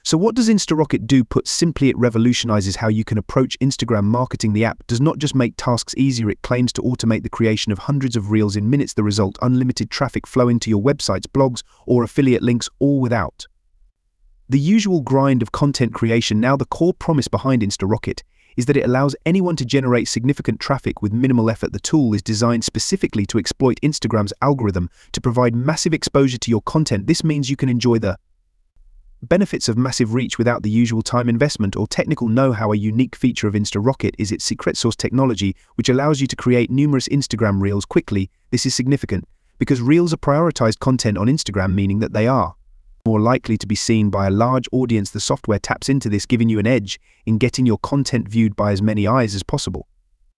So what does InstaRocket do? Put simply, it revolutionizes how you can approach Instagram marketing. The app does not just make tasks easier, it claims to automate the creation of hundreds of reels in minutes. The result, unlimited traffic flowing to your websites, blogs, or affiliate links, all without the usual grind of content creation. Now, the core promise behind InstaRocket is that it allows anyone to generate significant traffic with minimal effort. The tool is designed specifically to exploit Instagram's algorithm to provide massive exposure to your content. This means you can enjoy the benefits of massive reach without the usual time investment or technical know-how. A unique feature of InstaRocket is its secret sauce technology, which allows you to create numerous Instagram reels quickly. This is significant because reels are prioritized content on Instagram, meaning that they are more likely to be seen by a large audience. The software taps into this, giving you an edge in getting your content viewed by as many eyes as possible.